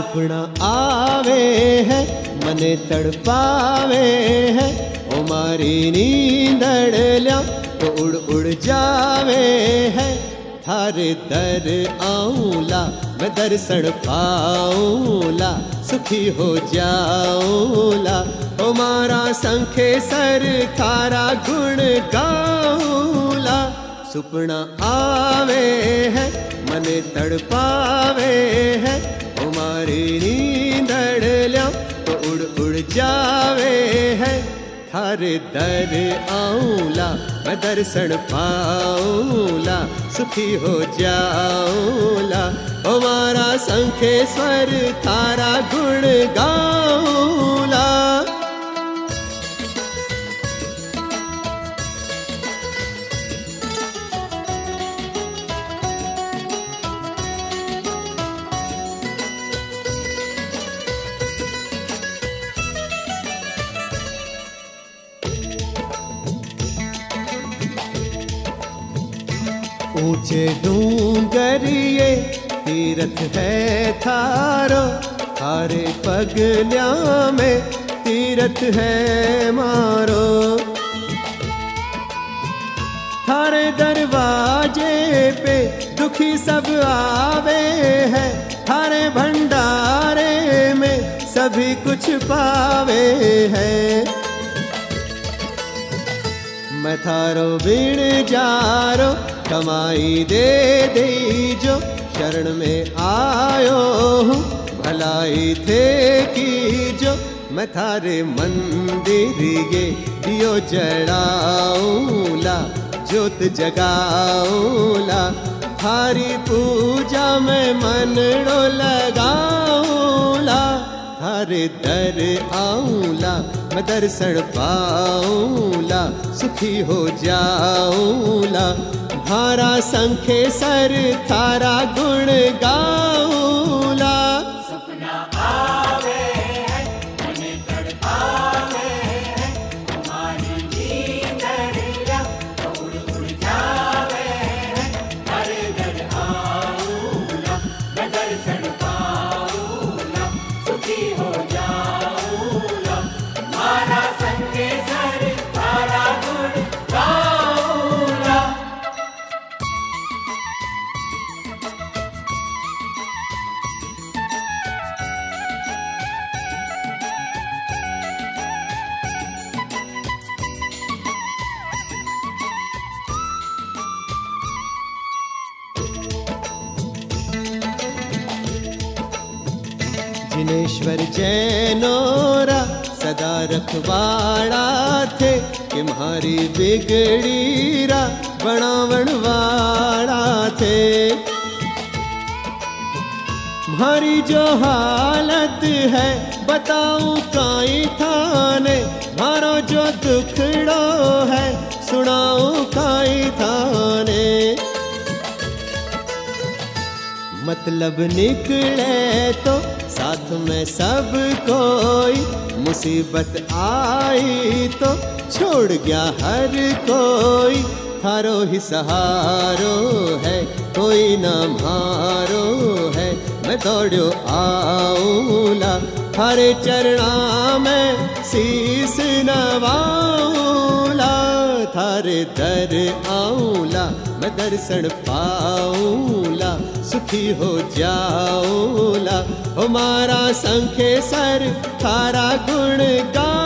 सुपना आवे है मने तड़पावे है, ओ मारी नींदड़ ल्या तो उड़ उड़ जावे है। थारे दर आऊला मैं दर्शन पाऊला, सुखी हो जाऊला। ओ मारा संखे सर थारा गुण गाऊला। सुपना आवे है मने तड़पावे है, ओ मारी नींदड़ ल्या तो उड़ उड़ जावे है। थारे दर आऊला मैं दर्शन पाऊला, सुखी हो जाऊला। ओ मारा संखे स्वर थारा गुण गाऊला। ऊंचे डूंगरिए तीरथ है थारो, थारे पगल्या में तीरथ है मारो। थारे दरवाजे पे दुखी सब आवे हैं, थारे भंडारे में सभी कुछ पावे हैं। मैं थारो बिन जारो कमाई दे दीजो, शरण में आयो हूँ भलाई थे कीजो। मैं थारे मंदिर ये दियो जड़ाऊला, ज्योत जगाऊला। थारी पूजा में मनड़ो लगाऊला। थारे दर आऊला मैं दर्शन पाऊला, सुखी हो जाऊला। थारा संखे सर थारा गुण गाऊला। सपना आवे है मने तड़पावे है, हमारी नींदड़ ल्या तो उड़ उड़ जावे है। थारे दर आऊला मैं दर्शन पाऊला, सुखी हो जाऊला। मारा संगे सर थारा गुण गाऊला। जिनेश्वर जैनोरा सदा रखवाड़ा थे, कि म्हारी बिगड़ीरा बनावण वाड़ा थे। म्हारी जो हालत है बताऊं काई थाने, म्हारो जो दुखड़ो है सुनाऊं काई थाने। मतलब निकले तो साथ में सब कोई, मुसीबत आई तो छोड़ गया हर कोई। थारो ही सहारो है कोई ना म्हारो है, मैं दौड़ो आऊला। थारे चरणा में शीस नवाऊला। थारे दर आऊला मैं दर्शन पाऊला, सुखी हो जाऊला। हमारा संखे सर थारा गुण गा